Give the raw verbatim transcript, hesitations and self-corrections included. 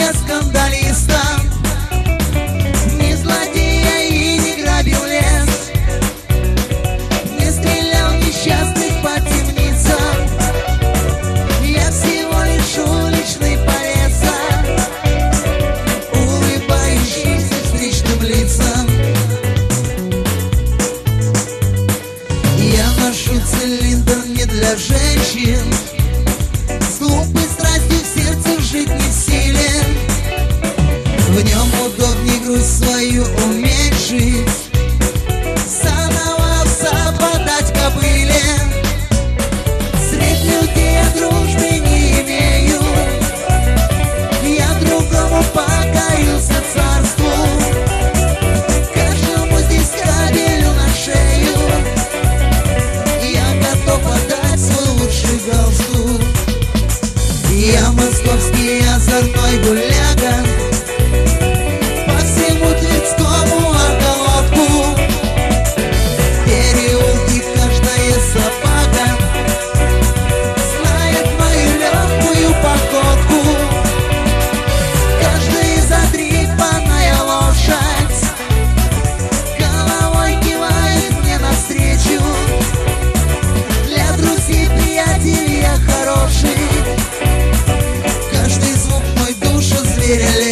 я скандалистом, не злодея и не грабил лес, не стрелял несчастных по темницам. Я всего лишь уличный повеса, улыбающийся встречным лицам. Я ношу цилиндр не для женщин, с глупой страстью в сердце жить не в силе. В нем удобней грусть свою уменьшить, заново западать кобыле. Средь людей я дружбы не имею, я другому покорился царству. Каждому здесь кабелю на шею, я готов отдать свой лучший галстук. Я московский озорной гуляга, по всему Тверскому околотку. Переулки каждая собака знает мою легкую походку. Каждая задрипанная лошадь головой кивает мне навстречу. Для друзей, приятелей я хороший, каждый звук мой душу зверя